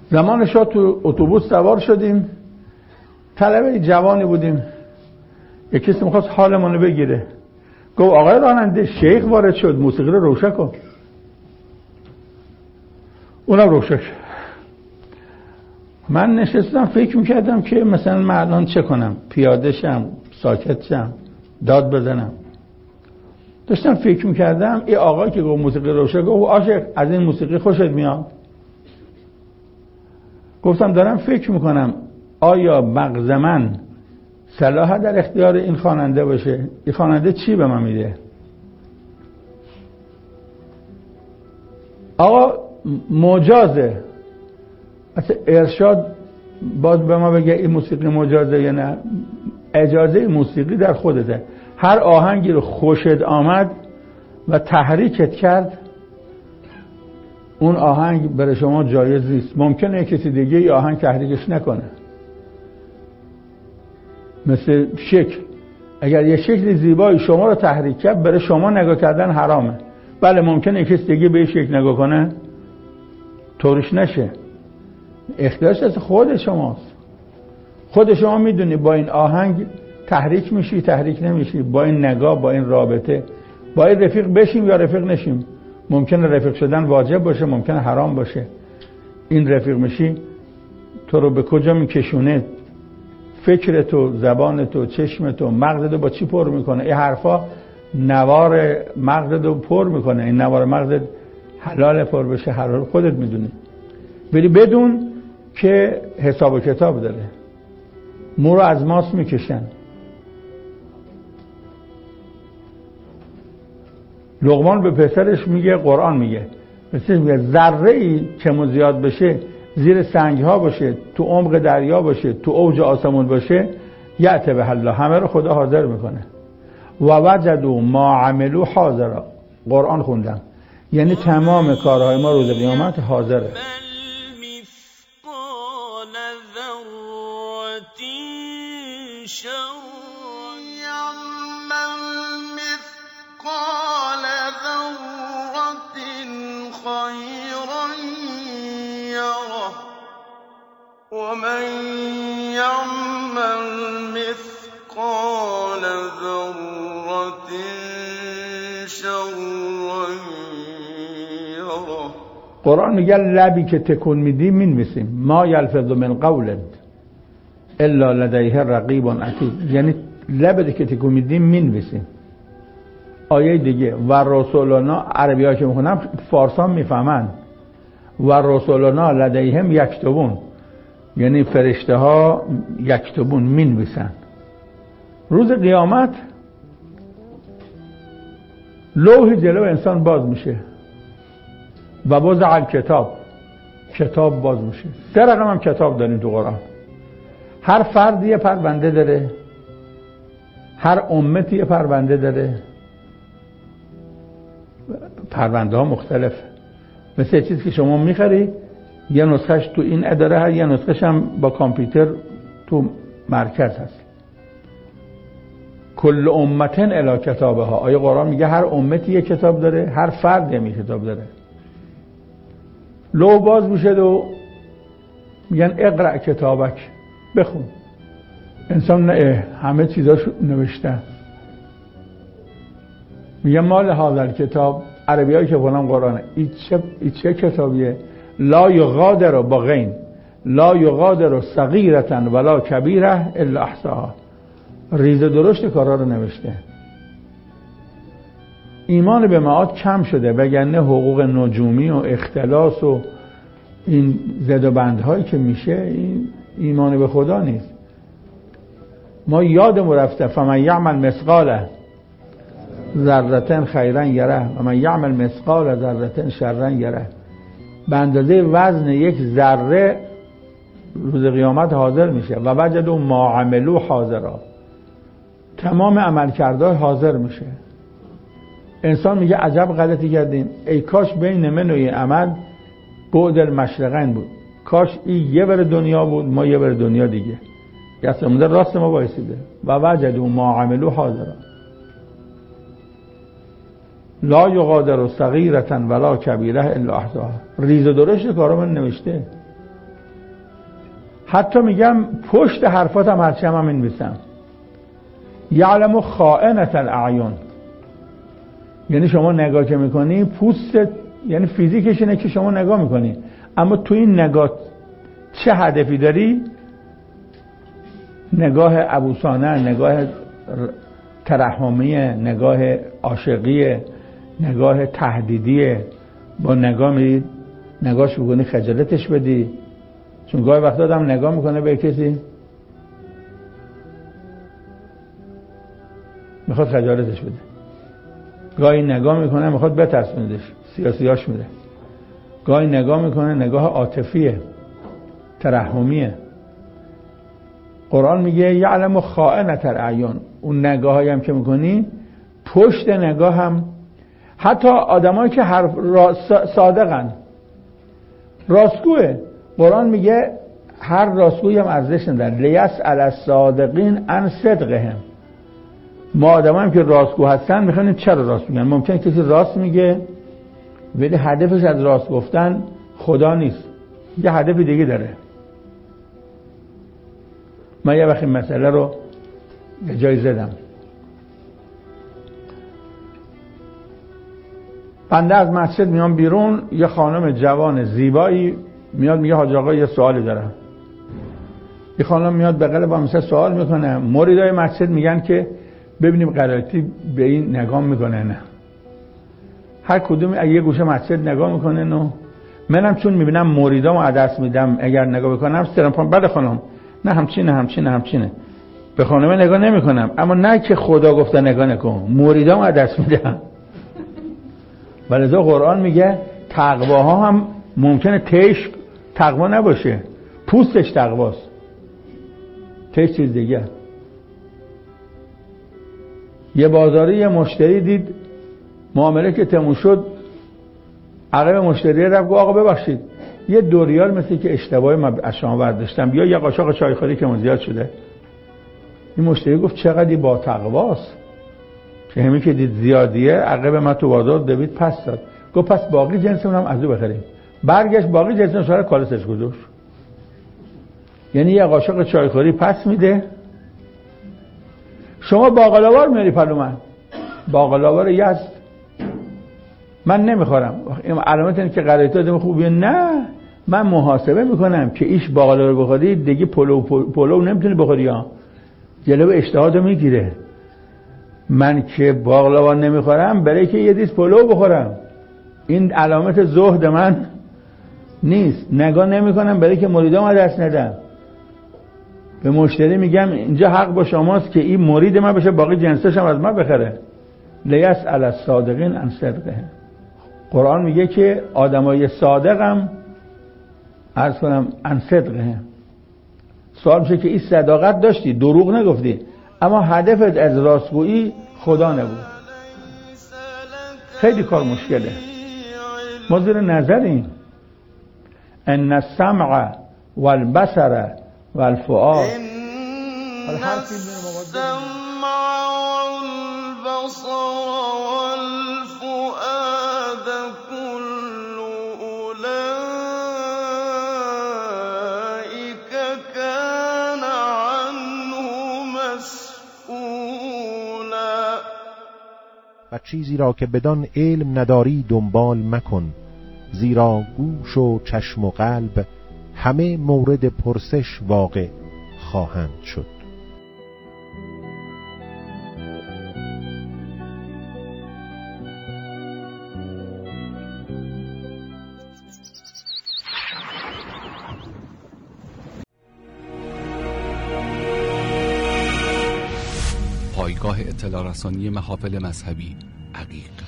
زمان شاه تو اتوبوس سوار شدیم، طلبه جوانی بودیم، یکی کسی میخواست حالمونو بگیره، گفت آقای راننده شیخ وارد شد، موسیقی رو روشن کن. اونم روشن شد. من نشستم فکر میکردم که مثلا من الان چه کنم، پیاده شم، ساکت شم، داد بزنم. داشتم فکر میکردم این آقای که گفت موسیقی روشن، گفت عاشق از این موسیقی خوشت میاد؟ گفتم دارم فکر میکنم آیا مغز من صلاح در اختیار این خواننده باشه؟ این خواننده چی به من میده؟ آقا مجازه، اصلا ارشاد باز به ما بگه این موسیقی مجازه یا نه؟ اجازه موسیقی در خودته. هر آهنگی رو خوشت آمد و تحریکت کرد، اون آهنگ برای شما جایز نیست. ممکنه کسی دیگه ای آهنگ تحریکش نکنه. مثل شکل، اگر یه شکل زیبایی شما رو تحریک کرد، برای شما نگاه کردن حرامه. بله ممکنه کسی دیگه به این شکل نگاه کنه، طورش نشه. اختیارش از خود شماست. خود شما میدونی با این آهنگ تحریک میشی، تحریک نمیشی، با این نگاه، با این رابطه، با این رفیق بشیم یا رفیق نشیم. ممکنه رفیق شدن واجب باشه، ممکنه حرام باشه. این رفیق میشی تو رو به کجا میکشونه؟ فکرتو، زبانتو، چشمتو، مغزتو با چی پر میکنه؟ این حرفا نوار مغزتو پر میکنه. این نوار مغزت حلال پر بشه حلال خودت میدونی. ولی بدون که حساب و کتاب داره. مو رو از ماست میکشن. لقمان به پسرش میگه، قرآن میگه، پسرش میگه ذره ای که زیاد بشه، زیر سنگ ها باشه، تو عمق دریا باشه، تو اوج آسمون باشه، یأت به الله، همه رو خدا حاضر میکنه. و وجدوا ما عملوا حاضرا. قرآن خوندم، یعنی تمام کارهای ما روز قیامت حاضره. ومن يعمل مثقال ذرة شرا يره. قرآن میگه لبی که تکون میدی مینویسیم. ما یلفظ من قول الا لدیه رقیب عتید، یعنی لبی که تکون میدی مینویسیم. آیه دیگه و رسولنا، عربی ها که میخونم فارسان میفهمن، و رسولنا لدیهم یکتبون، یعنی فرشته ها یکتبون مینویسن. روز قیامت لوح جلو انسان باز میشه و باز کتاب باز میشه. 3 رقم هم کتاب داریم تو قرآن. هر فرد یه پرونده داره، هر امت یه پرونده داره. پرونده ها مختلف، مثل چیزی که شما میخری یه نسخهش تو این اداره هست، یه نسخهش هم با کامپیوتر تو مرکز هست. کل امتن الی کتابها. آیه قرآن میگه هر امتی یه کتاب داره، هر فرد یه کتاب داره. لو باز میشه و میگن اقرأ کتابک، بخون. انسان نه، همه چیزاشو نوشتن. میگن مال هذا کتاب، عربی هایی که فلان قرآنه، این چه کتابیه؟ لا یغادر، با غین، لا یغادر صغیرة ولا کبیره الا احصاها. ریز درشت کارا رو نوشته. ایمان به معاد کم شده، وگرنه حقوق نجومی و اختلاس و این زد و بندهایی که میشه، این ایمان به خدا نیست. ما یادمون رفته فمن یعمل مثقال ذره خیرا یره و من یعمل مثقال ذره شرا یره. به اندازه وزن یک ذره روز قیامت حاضر میشه. و وجدوا ما عملوا حاضرا، تمام عملکردهای حاضر میشه. انسان میگه عجب غلطی کردیم، ای کاش بین من و این عمل بعد المشرقین بود، کاش این یه بر دنیا بود، ما یه بر دنیا دیگه. یسمونه راست ما بایسیده. و وجدوا ما عملوا حاضرا لا یغادر صغیرة ولا کبیره الا احصاها. ریز و درشت کارا من نوشته. حتی میگم پشت حرفاتم هرچی هم می‌نویسم. یعلم خائنة الاعین، یعنی شما نگاه که میکنی پوستت، یعنی فیزیکش اینه که شما نگاه میکنی، اما تو این نگاه چه هدفی داری؟ نگاه عبوسانه، نگاه ترحمیه، نگاه عاشقیه، نگاه تهدیدیه. با نگاه میرید نگاهش بکنی خجالتش بدی، چون گاهی وقتا آدم نگاه میکنه به کسی میخواد خجالتش بده، گاهی نگاه میکنه میخواد بترسوندش، سیاسیاش میره. گاهی نگاه میکنه نگاه عاطفیه، ترحمیه. قرآن میگه یعلم خائنة الاعین، اون نگاهایی هم که میکنی پشت نگاه هم، حتی آدمایی که صادقن، راستگوه. قرآن میگه هر راستگویی هم ارزش نداره، لیسأل الصادقین عن صدقهم. ما آدمایی که راستگو هستن میخوایم چرا راست میگن. ممکنه کسی راست میگه ولی هدفش از راست گفتن خدا نیست، یه هدف دیگه داره. من یه وقتی مسئله رو یه جایی زدم، بنده از مسجد میام بیرون، یه خانم جوان زیبایی میاد میگه حاج آقا یه سوالی دارم. یه خانم میاد بغل با مثلا سوال میکنه، مریدای مسجد میگن که ببینیم قرائتی به این نگاه میکنه نه. هر کدوم یه گوشه مسجد نگاه میکنه نه. منم چون میبینم مریدامو عدس میدم، اگر نگاه بکنم سرم بله خانم نه همچینه به خانم نگاه نمیکنم، اما نه که خدا گفته نگاه نکن، مریدامو عدس میدم. ولذا قرآن میگه تقواها هم ممکنه تهش تقوا نباشه، پوستش تقواست، تهش چیز دیگه. یه بازاری یه مشتری دید معامله که تموم شد، عقب مشتری رفت گفت آقا ببخشید یه 2 ریال مثل که اشتباهی از شما برداشتم، یا یه قاشق چایخوری که زیاد شده. این مشتری گفت چقدر با تقواست که همین که دید زیادیه عقب من تو بازار دوید پس داد. گفت پس باقی جنسمون هم از او بخریم. برگشت باقی جنسمون سر کالسش گذاشت. یعنی یه قاشق چایخوری پس میده. شما باقلاوار میاری پلو من، باقلاوار یزد من نمیخورم، این علامت اینه که قرائت آدم خوبیه. نه، من محاسبه میکنم که ایش باقلا رو بخوری دیگه پلو نمیتونی بخوری، ها جلو اشتهاتو میگیره. من که باقلا نمیخورم برای که یه دیس پلو بخورم، این علامت زهد من نیست. نگاه نمیکنم برای که مریدام دست ندم. به مشتری میگم اینجا حق با شماست که این مرید من بشه، باقی جنسش هم از من بخره. لیسأل الصادقین عن صدقهم. قرآن میگه که آدمای صادقم عرض کنم عن صدقهم. سوال میشه که این صداقت داشتی، دروغ نگفتی، اما هدفت از راستگویی خدا نبود. خیلی کار مشکله. ما زیر نظریم. ان السمع والبصر والفؤاد. ان السمع والبصر والفؤاد كل اولئك كان عنه مسئولا. و چیزی را که بدان علم نداری دنبال مکن، زیرا گوش و چشم و قلب همه مورد پرسش واقع خواهند شد. پایگاه اطلاع رسانی محافل مذهبی عقیق.